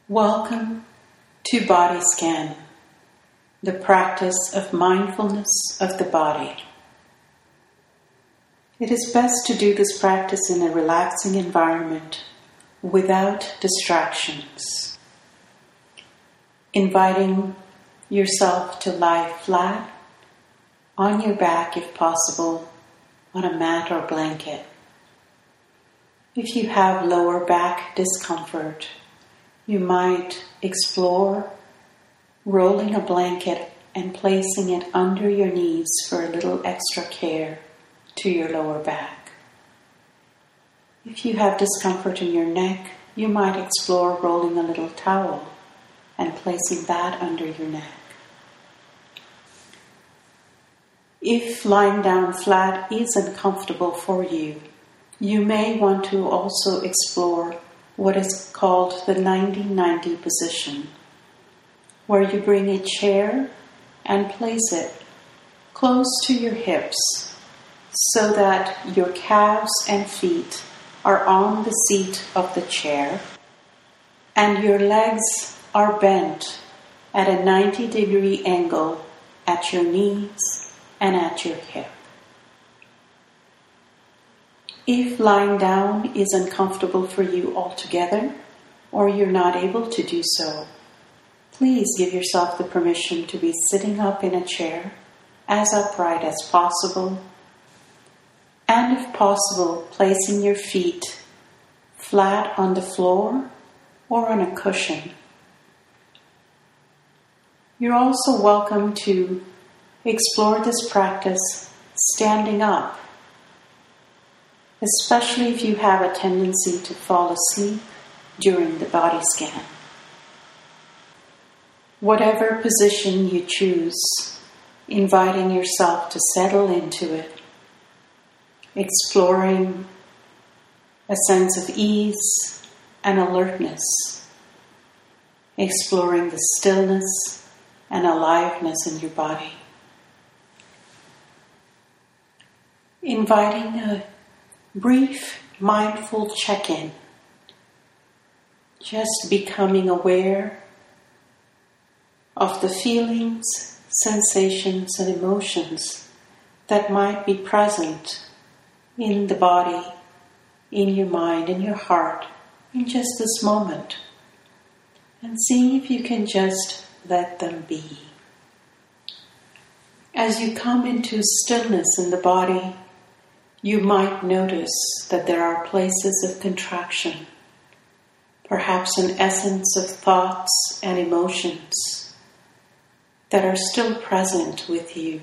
Welcome to Body Scan, the practice of mindfulness of the body. It is best to do this practice in a relaxing environment without distractions. Inviting yourself to lie flat on your back if possible, on a mat or blanket. If you have lower back discomfort, you might explore rolling a blanket and placing it under your knees for a little extra care to your lower back. If you have discomfort in your neck, you might explore rolling a little towel and placing that under your neck. If lying down flat is uncomfortable for you, you may want to also explore what is called the 90-90 position, where you bring a chair and place it close to your hips so that your calves and feet are on the seat of the chair and your legs are bent at a 90-degree angle at your knees and at your hip. If lying down is uncomfortable for you altogether, or you're not able to do so, please give yourself the permission to be sitting up in a chair as upright as possible, and if possible, placing your feet flat on the floor or on a cushion. You're also welcome to explore this practice standing up, especially if you have a tendency to fall asleep during the body scan. Whatever position you choose, inviting yourself to settle into it, exploring a sense of ease and alertness, exploring the stillness and aliveness in your body. Inviting a brief mindful check-in, just becoming aware of the feelings, sensations, and emotions that might be present in the body, in your mind, in your heart, in just this moment, and seeing if you can just let them be. As you come into stillness in the body, you might notice that there are places of contraction, perhaps an essence of thoughts and emotions that are still present with you,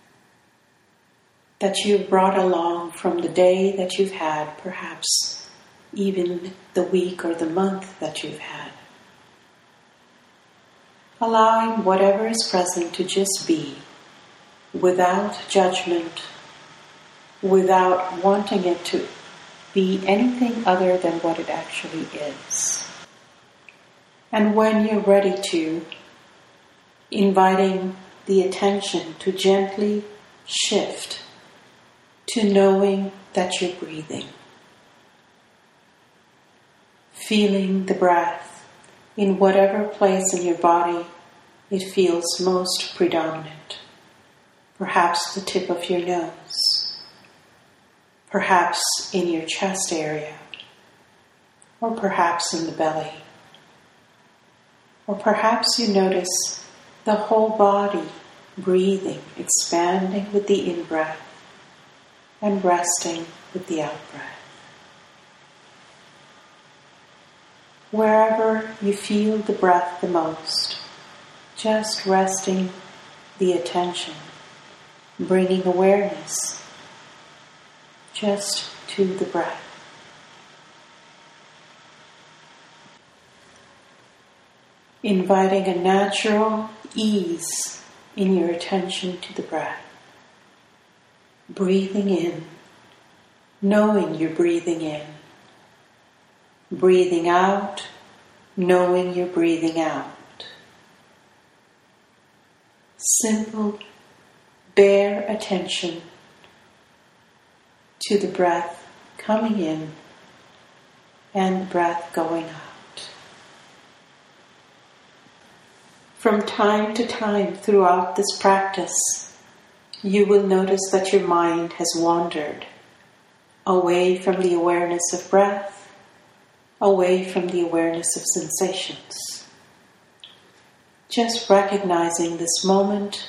that you've brought along from the day that you've had, perhaps even the week or the month that you've had. Allowing whatever is present to just be, without judgment, without wanting it to be anything other than what it actually is. And when you're ready to, inviting the attention to gently shift to knowing that you're breathing. Feeling the breath in whatever place in your body it feels most predominant. Perhaps the tip of your nose. Perhaps in your chest area, or perhaps in the belly. Or perhaps you notice the whole body breathing, expanding with the in-breath and resting with the out-breath. Wherever you feel the breath the most, just resting the attention, bringing awareness just to the breath. Inviting a natural ease in your attention to the breath. Breathing in, knowing you're breathing in. Breathing out, knowing you're breathing out. Simple, bare attention to the breath coming in and the breath going out. From time to time throughout this practice, you will notice that your mind has wandered away from the awareness of breath, away from the awareness of sensations. Just recognizing this moment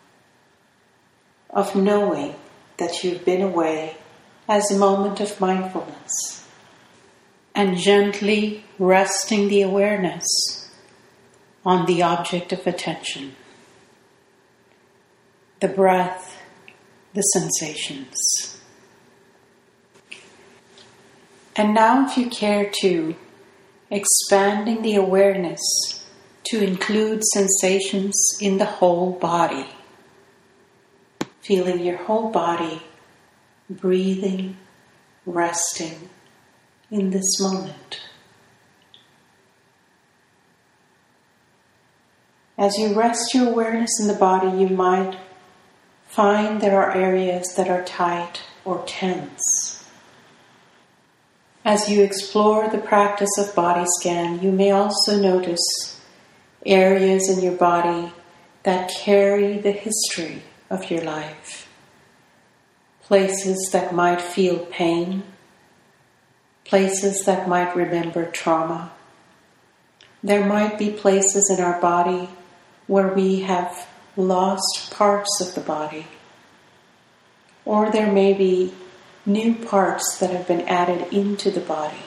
of knowing that you've been away as a moment of mindfulness, and gently resting the awareness on the object of attention, the breath, the sensations. And now, if you care to, expanding the awareness to include sensations in the whole body, feeling your whole body breathing, resting in this moment. As you rest your awareness in the body, you might find there are areas that are tight or tense. As you explore the practice of body scan, you may also notice areas in your body that carry the history of your life. Places that might feel pain, places that might remember trauma. There might be places in our body where we have lost parts of the body, or there may be new parts that have been added into the body.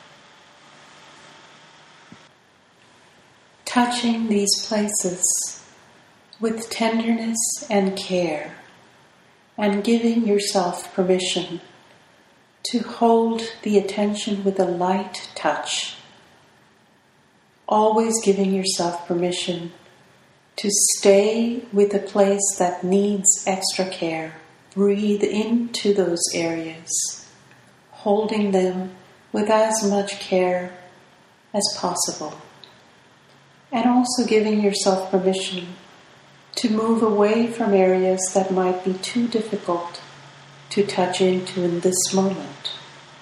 Touching these places with tenderness and care, and giving yourself permission to hold the attention with a light touch, always giving yourself permission to stay with a place that needs extra care. Breathe into those areas, holding them with as much care as possible. And also giving yourself permission to move away from areas that might be too difficult to touch into in this moment.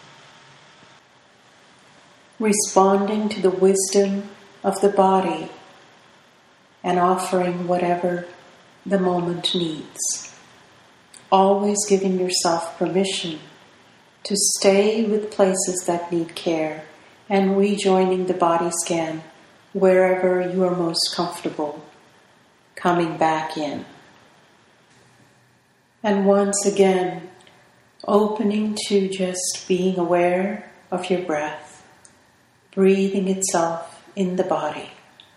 Responding to the wisdom of the body and offering whatever the moment needs. Always giving yourself permission to stay with places that need care and rejoining the body scan wherever you are most comfortable, coming back in. And once again, opening to just being aware of your breath, breathing itself in the body.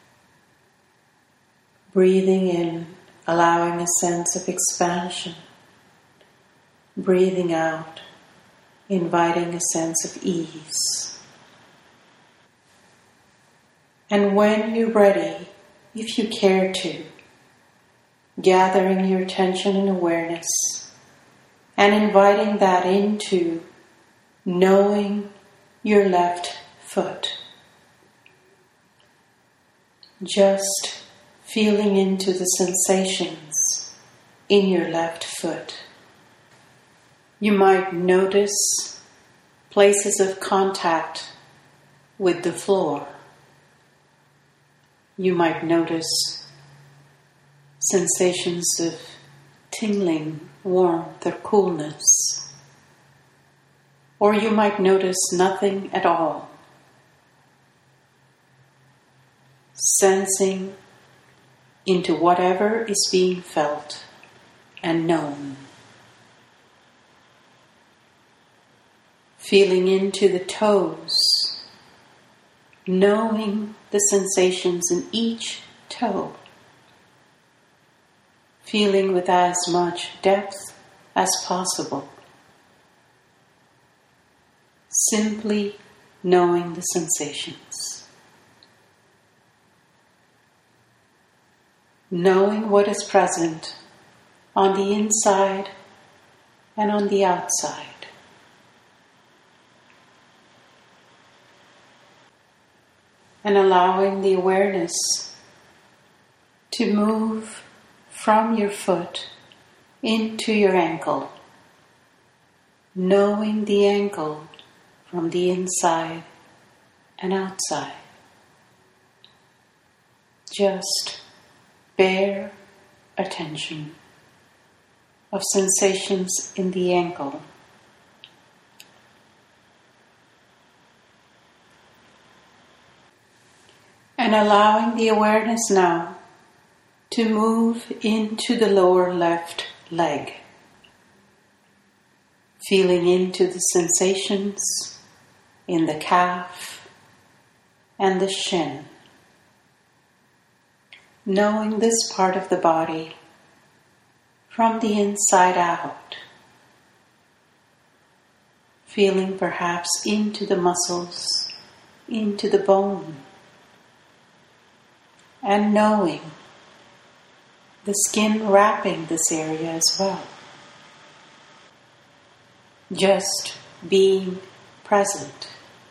Breathing in, allowing a sense of expansion. Breathing out, inviting a sense of ease. And when you're ready, if you care to, gathering your attention and awareness and inviting that into knowing your left foot. Just feeling into the sensations in your left foot. You might notice places of contact with the floor. You might notice sensations of tingling, warmth, or coolness. Or you might notice nothing at all. Sensing into whatever is being felt and known. Feeling into the toes, knowing the sensations in each toe. Feeling with as much depth as possible. Simply knowing the sensations. Knowing what is present on the inside and on the outside. And allowing the awareness to move from your foot into your ankle, knowing the ankle from the inside and outside. Just bare attention of sensations in the ankle. And allowing the awareness now to move into the lower left leg. Feeling into the sensations in the calf and the shin. Knowing this part of the body from the inside out. Feeling perhaps into the muscles, into the bone. And knowing the skin wrapping this area as well. Just being present.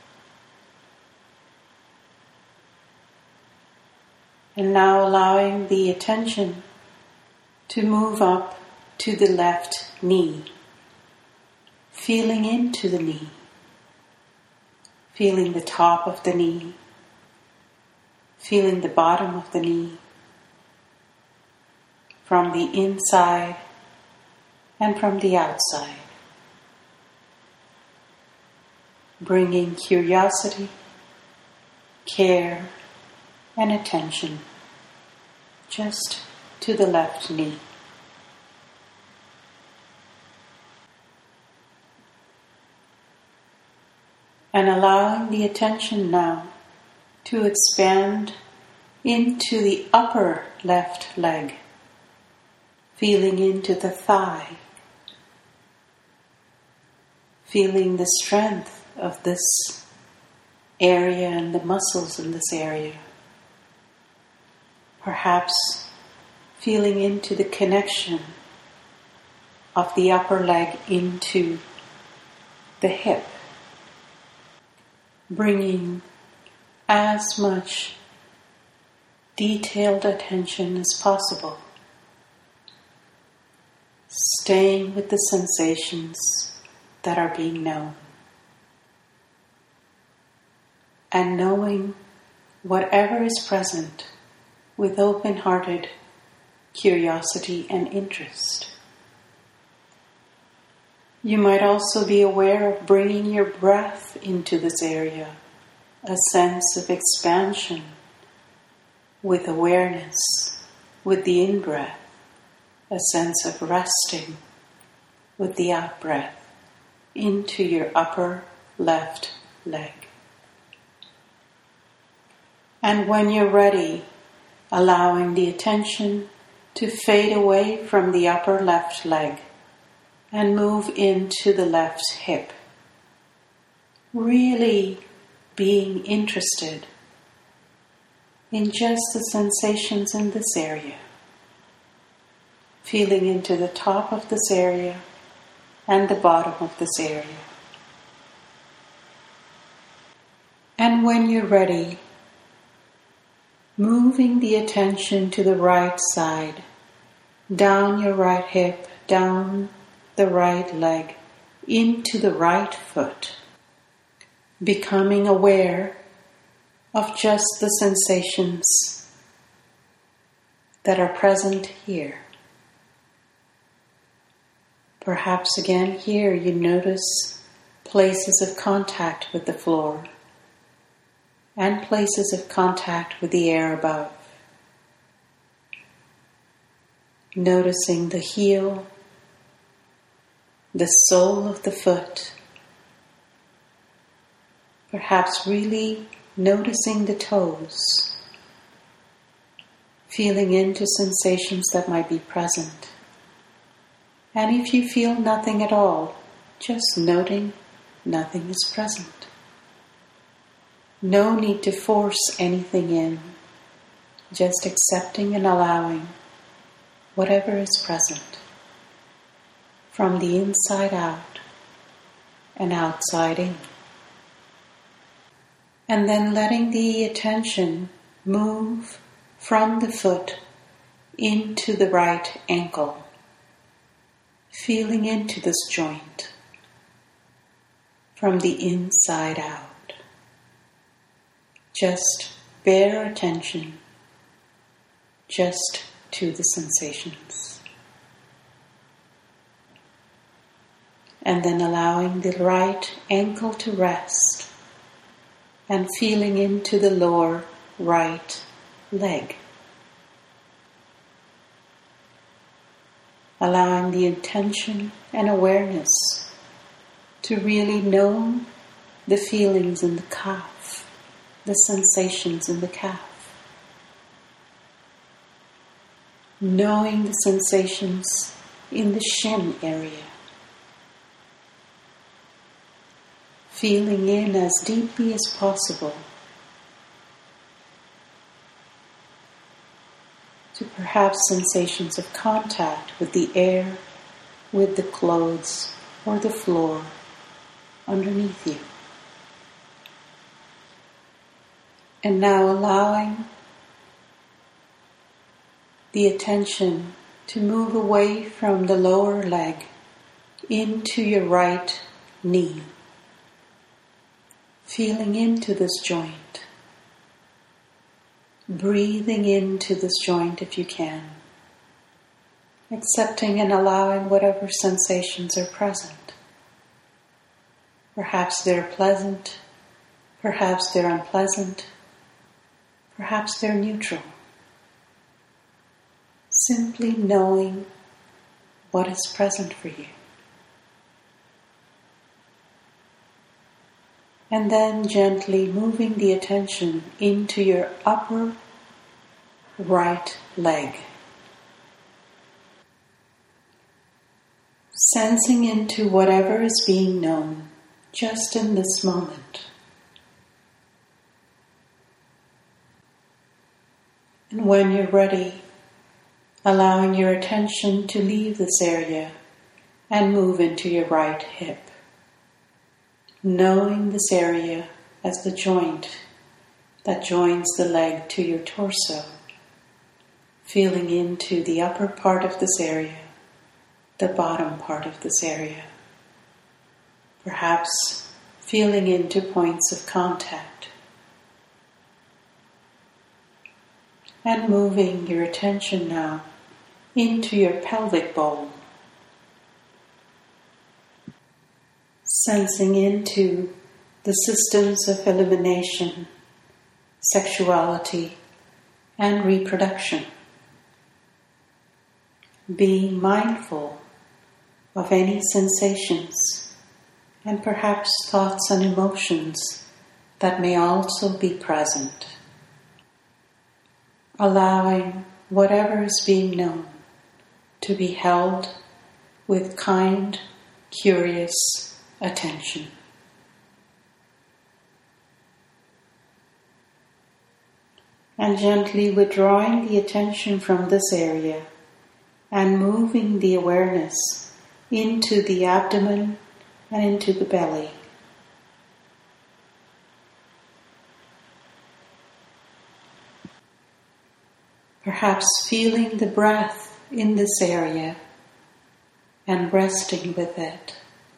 And now allowing the attention to move up to the left knee. Feeling into the knee. Feeling the top of the knee. Feeling the bottom of the knee. From the inside and from the outside. Bringing curiosity, care, and attention just to the left knee. And allowing the attention now to expand into the upper left leg, feeling into the thigh, feeling the strength of this area and the muscles in this area. Perhaps feeling into the connection of the upper leg into the hip, bringing as much detailed attention as possible, staying with the sensations that are being known, and knowing whatever is present with open-hearted curiosity and interest. You might also be aware of bringing your breath into this area, a sense of expansion with awareness, with the in-breath, a sense of resting with the out-breath into your upper left leg. And when you're ready, allowing the attention to fade away from the upper left leg and move into the left hip. Really being interested in just the sensations in this area. Feeling into the top of this area and the bottom of this area. And when you're ready, moving the attention to the right side, down your right hip, down the right leg, into the right foot, becoming aware of just the sensations that are present here. Perhaps again here you notice places of contact with the floor and places of contact with the air above. Noticing the heel, the sole of the foot, perhaps really noticing the toes, feeling into sensations that might be present. And if you feel nothing at all, just noting nothing is present. No need to force anything in, just accepting and allowing whatever is present from the inside out and outside in. And then letting the attention move from the foot into the right ankle, feeling into this joint from the inside out. Just bare attention, just to the sensations. And then allowing the right ankle to rest and feeling into the lower right leg. Allowing the intention and awareness to really know the feelings in the calf, the sensations in the calf. Knowing the sensations in the shin area. Feeling in as deeply as possible to perhaps sensations of contact with the air, with the clothes, or the floor underneath you. And now allowing the attention to move away from the lower leg into your right knee. Feeling into this joint. Breathing into this joint if you can. Accepting and allowing whatever sensations are present. Perhaps they're pleasant, perhaps they're unpleasant, perhaps they're neutral. Simply knowing what is present for you. And then gently moving the attention into your upper right leg. Sensing into whatever is being known just in this moment. And when you're ready, allowing your attention to leave this area and move into your right hip. Knowing this area as the joint that joins the leg to your torso. Feeling into the upper part of this area, the bottom part of this area. Perhaps feeling into points of contact. And moving your attention now into your pelvic bowl. Sensing into the systems of elimination, sexuality, and reproduction. Being mindful of any sensations and perhaps thoughts and emotions that may also be present. Allowing whatever is being known to be held with kind, curious attention. And gently withdrawing the attention from this area and moving the awareness into the abdomen and into the belly. Perhaps feeling the breath in this area and resting with it.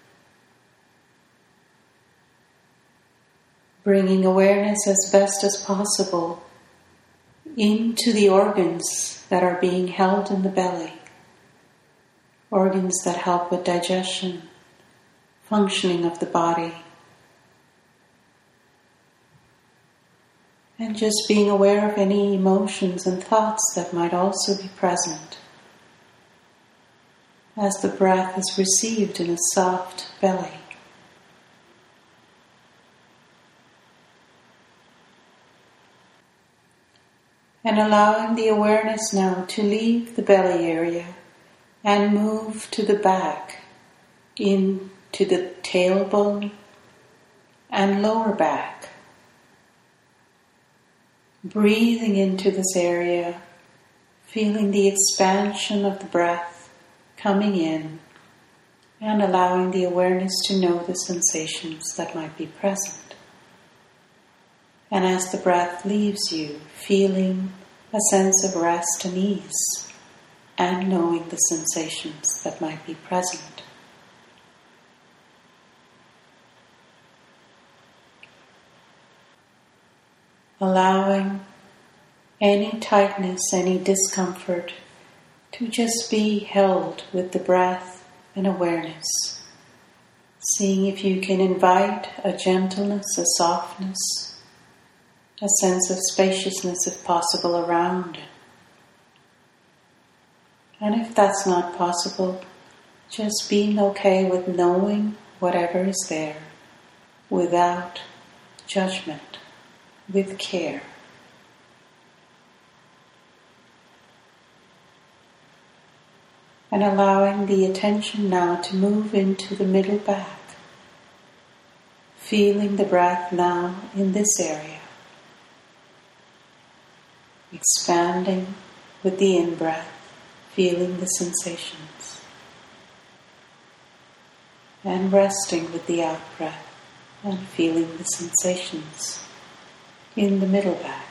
Bringing awareness as best as possible into the organs that are being held in the belly. Organs that help with digestion, functioning of the body. And just being aware of any emotions and thoughts that might also be present as the breath is received in a soft belly. And allowing the awareness now to leave the belly area and move to the back, into the tailbone and lower back. Breathing into this area, feeling the expansion of the breath coming in and allowing the awareness to know the sensations that might be present. And as the breath leaves you, feeling a sense of rest and ease and knowing the sensations that might be present. Allowing any tightness, any discomfort to just be held with the breath and awareness, seeing if you can invite a gentleness, a softness, a sense of spaciousness if possible around it. And if that's not possible, just being okay with knowing whatever is there without judgment, with care. And allowing the attention now to move into the middle back, feeling the breath now in this area, expanding with the in-breath, feeling the sensations, and resting with the out-breath and feeling the sensations in the middle back.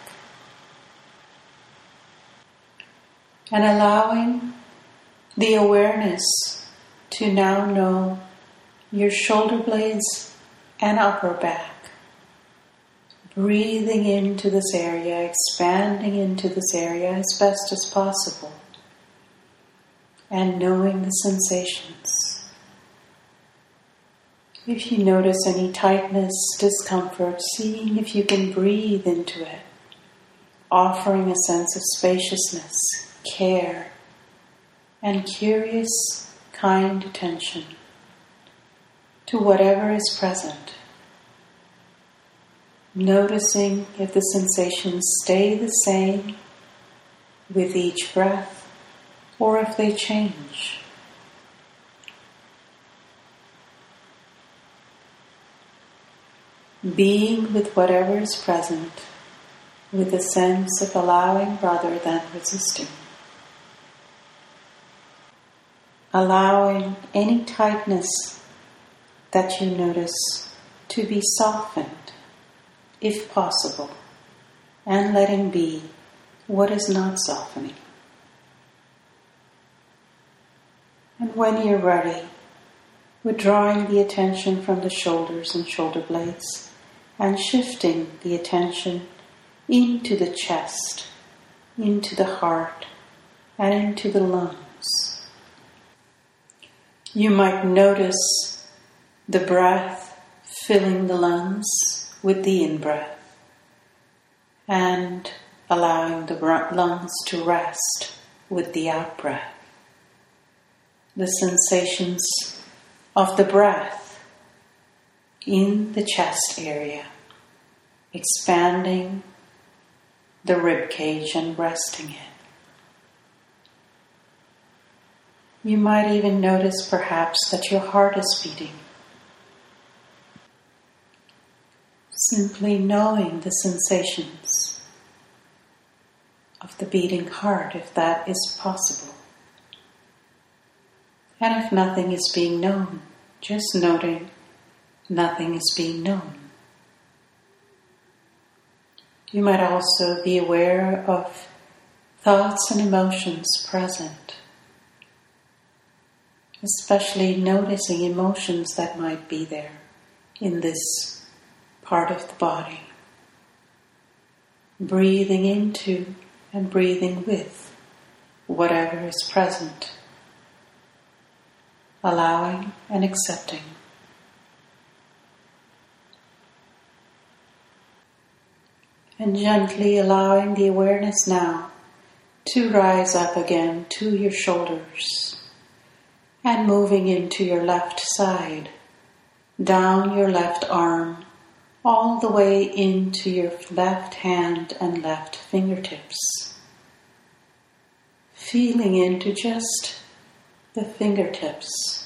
And allowing the awareness to now know your shoulder blades and upper back. Breathing into this area, expanding into this area as best as possible. And knowing the sensations. If you notice any tightness, discomfort, seeing if you can breathe into it. Offering a sense of spaciousness, care, and curious, kind attention to whatever is present. Noticing if the sensations stay the same with each breath or if they change. Being with whatever is present with a sense of allowing rather than resisting. Allowing any tightness that you notice to be softened, if possible, and letting be what is not softening. And when you're ready, withdrawing the attention from the shoulders and shoulder blades and shifting the attention into the chest, into the heart, and into the lungs. You might notice the breath filling the lungs with the in-breath and allowing the lungs to rest with the out-breath. The sensations of the breath in the chest area, expanding the rib cage and resting it. You might even notice perhaps that your heart is beating. Simply knowing the sensations of the beating heart, if that is possible. And if nothing is being known, just noting nothing is being known. You might also be aware of thoughts and emotions present, especially noticing emotions that might be there in this part of the body. Breathing into and breathing with whatever is present. Allowing and accepting. And gently allowing the awareness now to rise up again to your shoulders and moving into your left side, down your left arm, all the way into your left hand and left fingertips. Feeling into just the fingertips,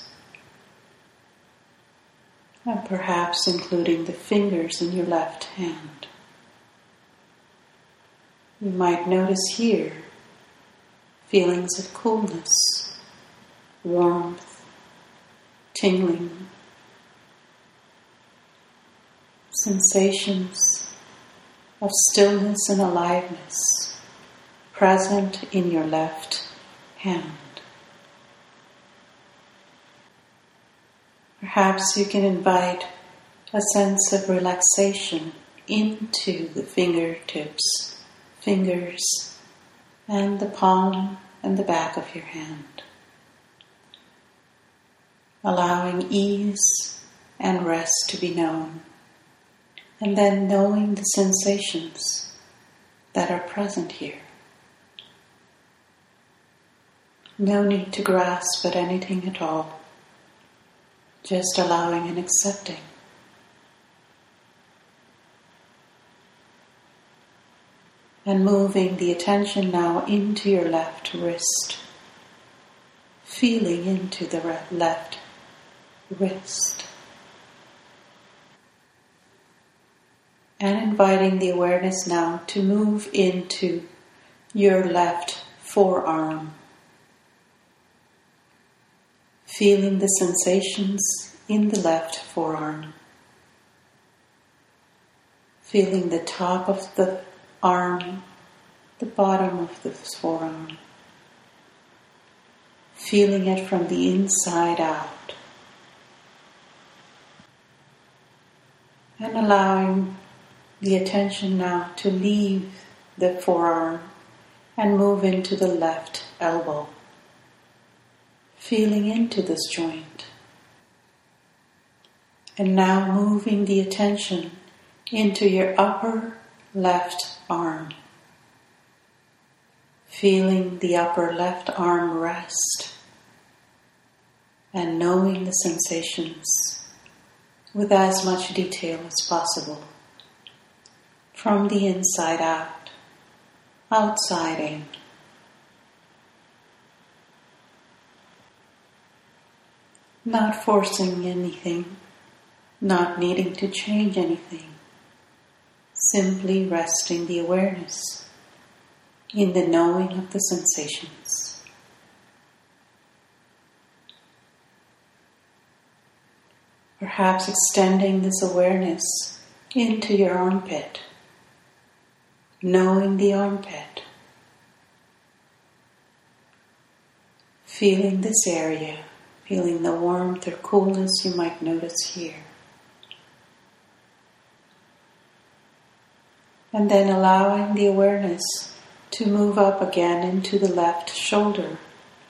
and perhaps including the fingers in your left hand. You might notice here feelings of coolness, warmth, tingling, sensations of stillness and aliveness present in your left hand. Perhaps you can invite a sense of relaxation into the fingertips, fingers, and the palm and the back of your hand, allowing ease and rest to be known, and then knowing the sensations that are present here. No need to grasp at anything at all, just allowing and accepting. And moving the attention now into your left wrist, feeling into the left wrist. And inviting the awareness now to move into your left forearm. Feeling the sensations in the left forearm. Feeling the top of the arm, the bottom of the forearm. Feeling it from the inside out. And allowing the attention now to leave the forearm and move into the left elbow. Feeling into this joint. And now moving the attention into your upper left arm. Feeling the upper left arm rest and knowing the sensations with as much detail as possible. From the inside out, outside in. Not forcing anything, not needing to change anything. Simply resting the awareness in the knowing of the sensations. Perhaps extending this awareness into your armpit, knowing the armpit, feeling this area, feeling the warmth or coolness you might notice here. And then allowing the awareness to move up again into the left shoulder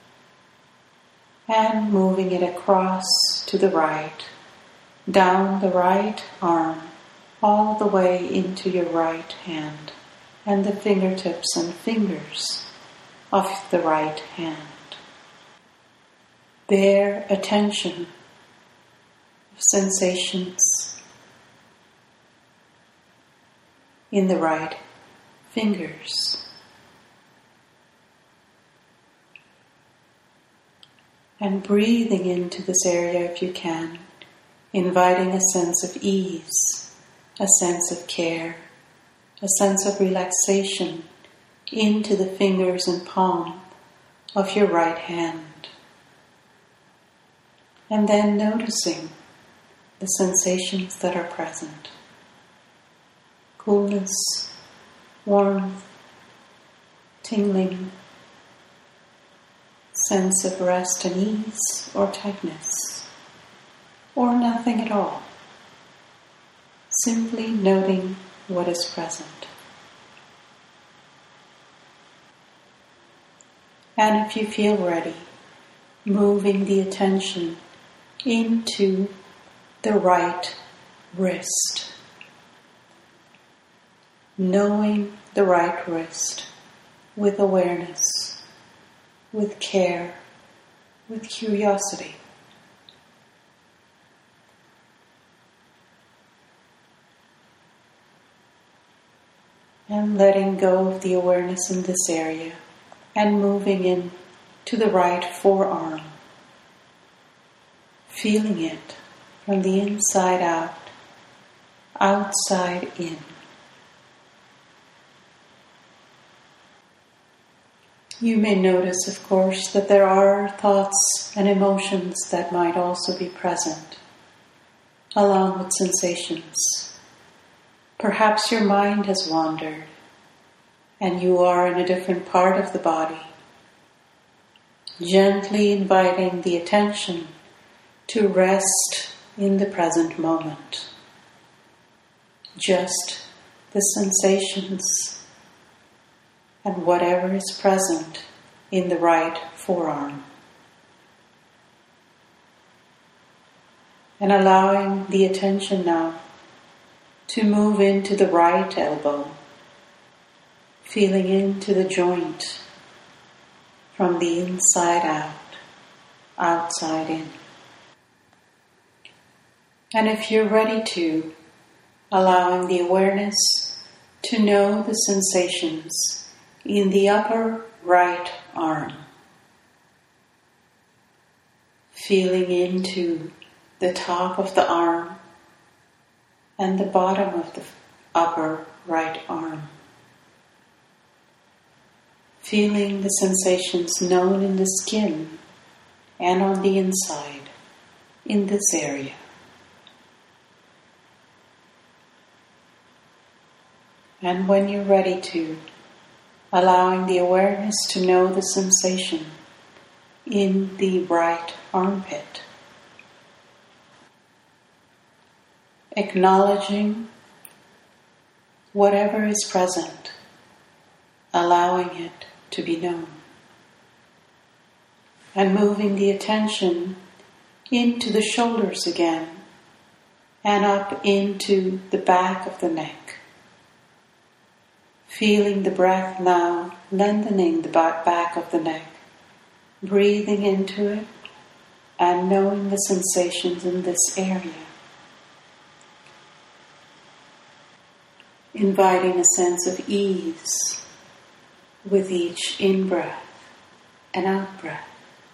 and moving it across to the right, down the right arm, all the way into your right hand and the fingertips and fingers of the right hand. Their attention of sensations in the right fingers. And breathing into this area if you can, inviting a sense of ease, a sense of care, a sense of relaxation into the fingers and palm of your right hand. And then noticing the sensations that are present. Coolness, warmth, tingling, sense of rest and ease or tightness, or nothing at all. Simply noting what is present. And if you feel ready, moving the attention into the right wrist. Knowing the right wrist with awareness, with care, with curiosity. And letting go of the awareness in this area and moving in to the right forearm. Feeling it from the inside out, outside in. You may notice, of course, that there are thoughts and emotions that might also be present, along with sensations. Perhaps your mind has wandered, and you are in a different part of the body. Gently inviting the attention to rest in the present moment. Just the sensations and whatever is present in the right forearm. And allowing the attention now to move into the right elbow, feeling into the joint from the inside out, outside in. And if you're ready to, allowing the awareness to know the sensations in the upper right arm, feeling into the top of the arm and the bottom of the upper right arm. Feeling the sensations known in the skin and on the inside in this area. And when you're ready to, allowing the awareness to know the sensation in the right armpit. Acknowledging whatever is present, allowing it to be known. And moving the attention into the shoulders again and up into the back of the neck. Feeling the breath now, lengthening the back of the neck, breathing into it and knowing the sensations in this area. Inviting a sense of ease with each in-breath and out-breath,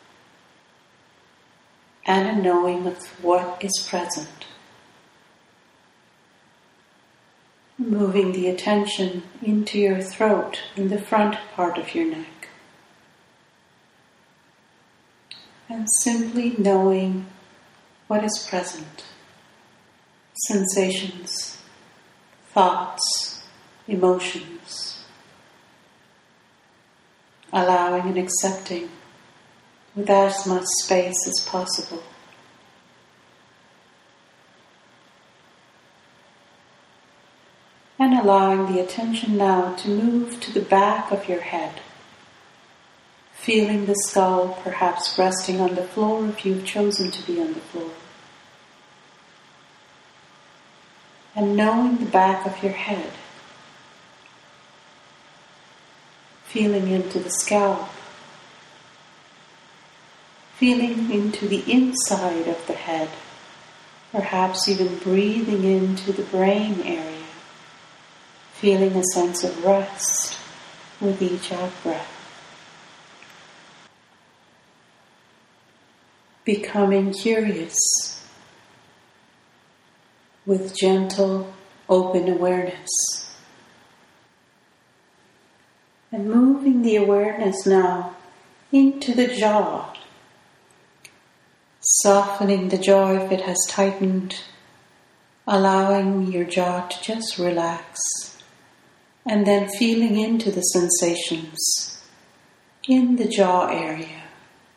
and a knowing of what is present. Moving the attention into your throat in the front part of your neck. And simply knowing what is present. Sensations, thoughts, emotions. Allowing and accepting with as much space as possible. And allowing the attention now to move to the back of your head, feeling the skull perhaps resting on the floor if you've chosen to be on the floor. And knowing the back of your head, feeling into the scalp, feeling into the inside of the head, perhaps even breathing into the brain area. Feeling a sense of rest with each out-breath. Becoming curious with gentle, open awareness. And moving the awareness now into the jaw. Softening the jaw if it has tightened, allowing your jaw to just relax. And then feeling into the sensations in the jaw area.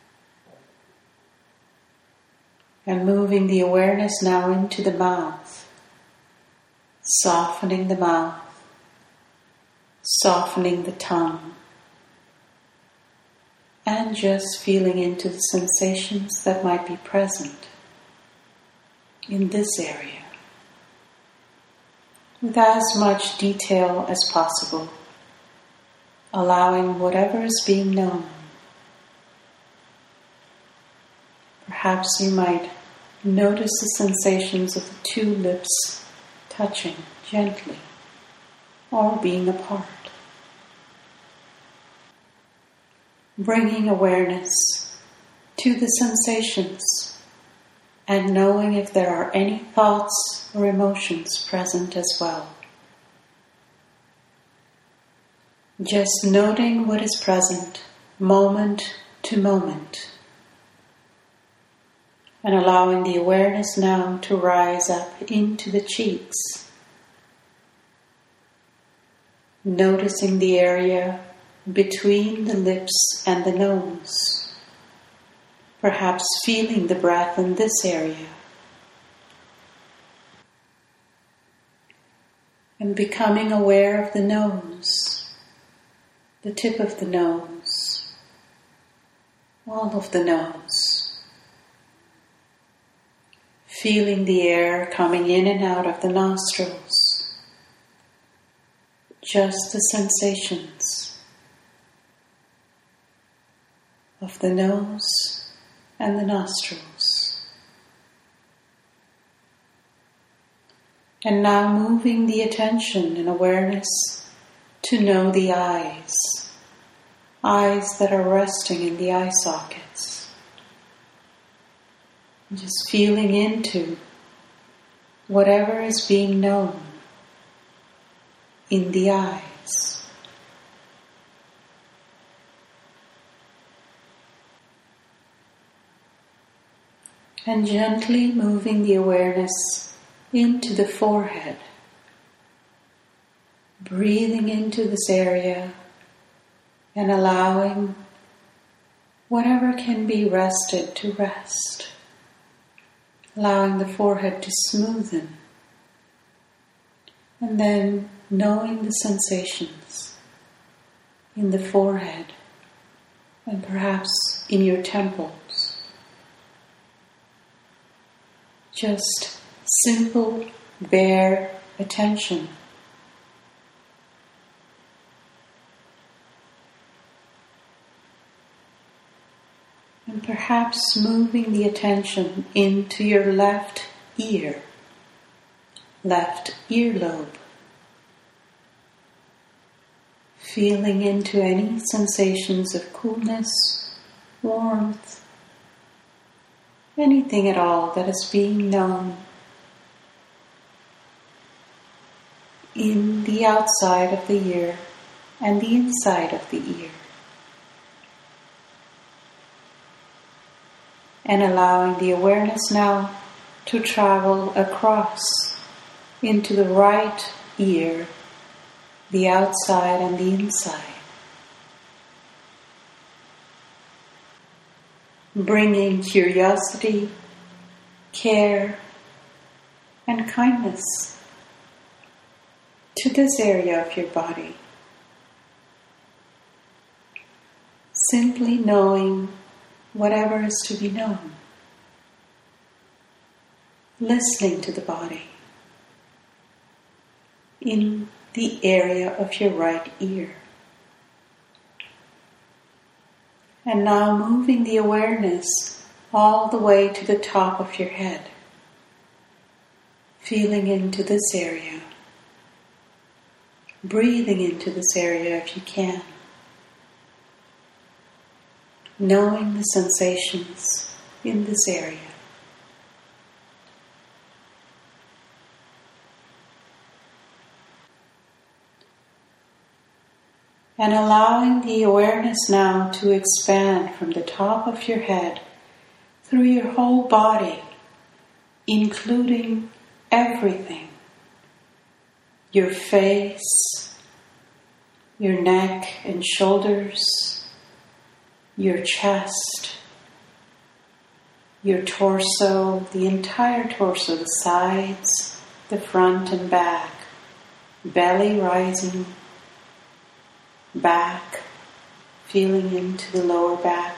And moving the awareness now into the mouth. Softening the mouth. Softening the tongue. And just feeling into the sensations that might be present in this area. With as much detail as possible, allowing whatever is being known. Perhaps you might notice the sensations of the two lips touching gently or being apart. Bringing awareness to the sensations and knowing if there are any thoughts or emotions present as well. Just noting what is present, moment to moment, and allowing the awareness now to rise up into the cheeks, noticing the area between the lips and the nose. Perhaps feeling the breath in this area. And becoming aware of the nose, the tip of the nose, all of the nose, feeling the air coming in and out of the nostrils, just the sensations of the nose and the nostrils. And now moving the attention and awareness to know the eyes that are resting in the eye sockets. And just feeling into whatever is being known in the eyes. And gently moving the awareness into the forehead, breathing into this area and allowing whatever can be rested to rest, allowing the forehead to smoothen, and then knowing the sensations in the forehead and perhaps in your temples. Just simple, bare attention. And perhaps moving the attention into your left ear, left earlobe. Feeling into any sensations of coolness, warmth, anything at all that is being known in the outside of the ear and the inside of the ear. And allowing the awareness now to travel across into the right ear, the outside and the inside. Bringing curiosity, care, and kindness to this area of your body. Simply knowing whatever is to be known. Listening to the body in the area of your right ear. And now moving the awareness all the way to the top of your head. Feeling into this area. Breathing into this area if you can. Knowing the sensations in this area. And allowing the awareness now to expand from the top of your head through your whole body, including everything. Your face, your neck and shoulders, your chest, your torso, the entire torso, the sides, the front and back, belly rising, back, feeling into the lower back,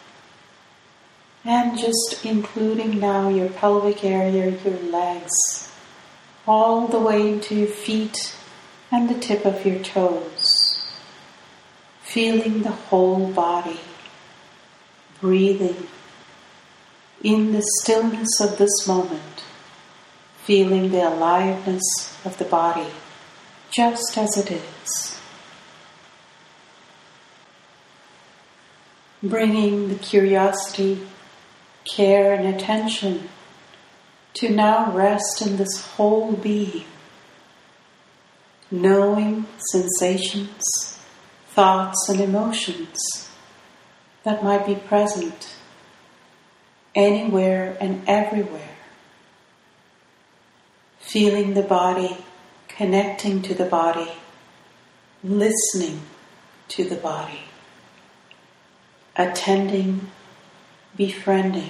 and just including now your pelvic area, your legs, all the way into your feet and the tip of your toes, feeling the whole body. Breathing in the stillness of this moment, feeling the aliveness of the body just as it is. Bringing the curiosity, care and attention to now rest in this whole being, knowing sensations, thoughts and emotions that might be present anywhere and everywhere. Feeling the body, connecting to the body, listening to the body, attending, befriending,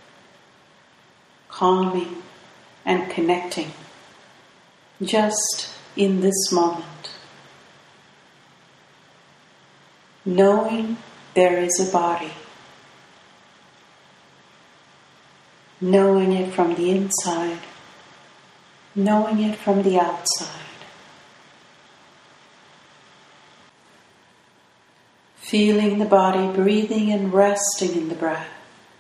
calming and connecting just in this moment. Knowing there is a body knowing it from the inside, knowing it from the outside. Feeling the body breathing and resting in the breath.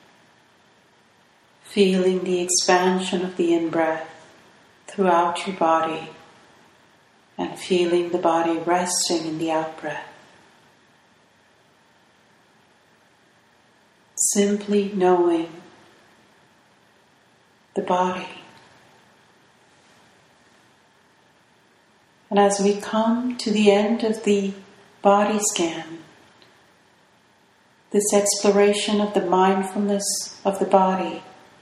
Feeling the expansion of the in-breath throughout your body and feeling the body resting in the out-breath. Simply knowing the body. And as we come to the end of the body scan, this exploration of the mindfulness of the body,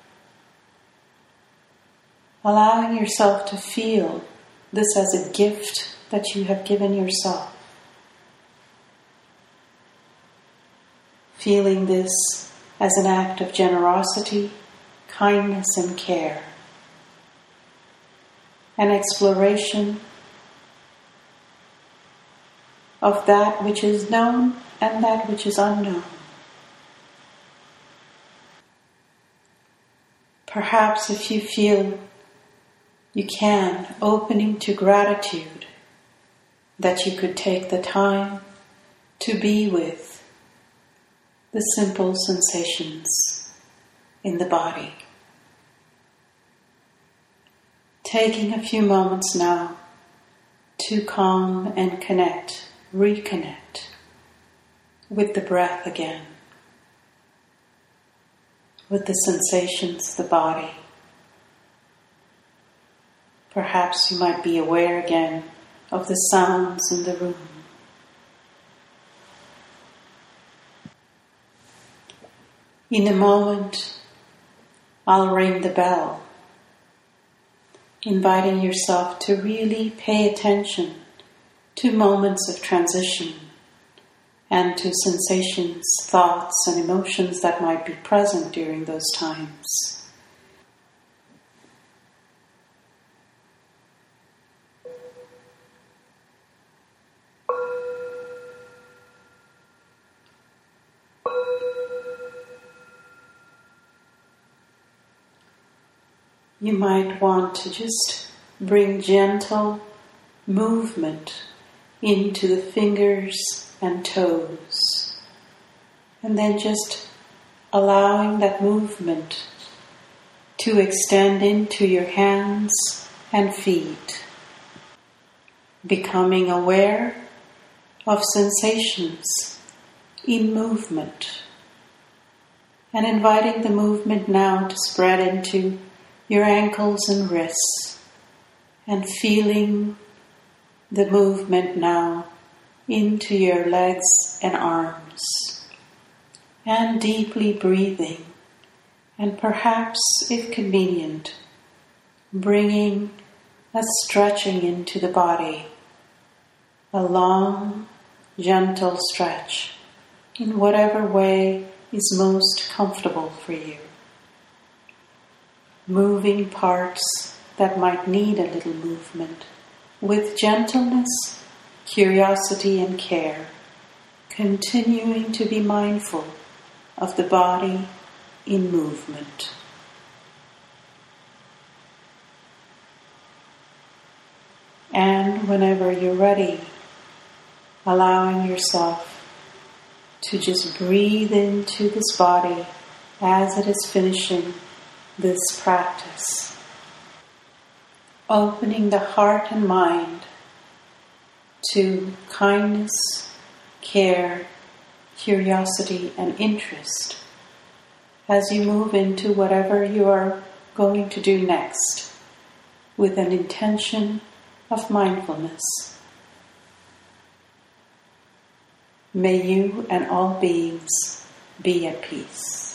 allowing yourself to feel this as a gift that you have given yourself. Feeling this as an act of generosity, kindness, and care. An exploration of that which is known and that which is unknown. Perhaps if you feel you can, opening to gratitude that you could take the time to be with the simple sensations in the body. Taking a few moments now to calm and connect, reconnect with the breath again, with the sensations of the body. Perhaps you might be aware again of the sounds in the room. In a moment, I'll ring the bell, inviting yourself to really pay attention to moments of transition and to sensations, thoughts, and emotions that might be present during those times. You might want to just bring gentle movement into the fingers and toes, and then just allowing that movement to extend into your hands and feet, becoming aware of sensations in movement, and inviting the movement now to spread into your ankles and wrists, and feeling the movement now into your legs and arms, and deeply breathing, and perhaps, if convenient, bringing a stretching into the body, a long, gentle stretch in whatever way is most comfortable for you. Moving parts that might need a little movement with gentleness, curiosity, and care, continuing to be mindful of the body in movement. And whenever you're ready, allowing yourself to just breathe into this body as it is finishing this practice, opening the heart and mind to kindness, care, curiosity, and interest as you move into whatever you are going to do next with an intention of mindfulness. May you and all beings be at peace.